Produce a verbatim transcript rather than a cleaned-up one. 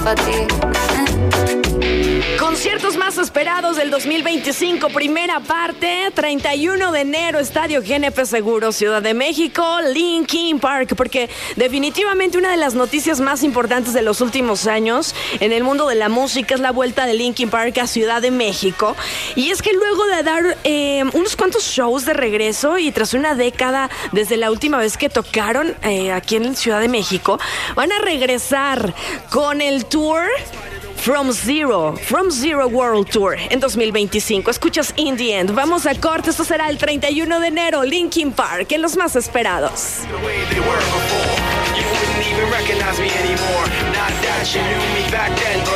Conciertos más esperados del dos mil veinticinco, primera parte, treinta y uno de enero, Estadio G N P Seguro, Ciudad de México, Linkin Park, porque definitivamente una de las noticias más importantes de los últimos años en el mundo de la música es la vuelta de Linkin Park a Ciudad de México. Y es que luego de dar eh, unos cuantos shows de regreso y tras una década desde la última vez que tocaron eh, aquí en Ciudad de México, van a regresar con el tour From Zero, From Zero World Tour en dos mil veinticinco. Escuchas In The End. Vamos a corte. Esto será el treinta y uno de enero. Linkin Park en los más esperados.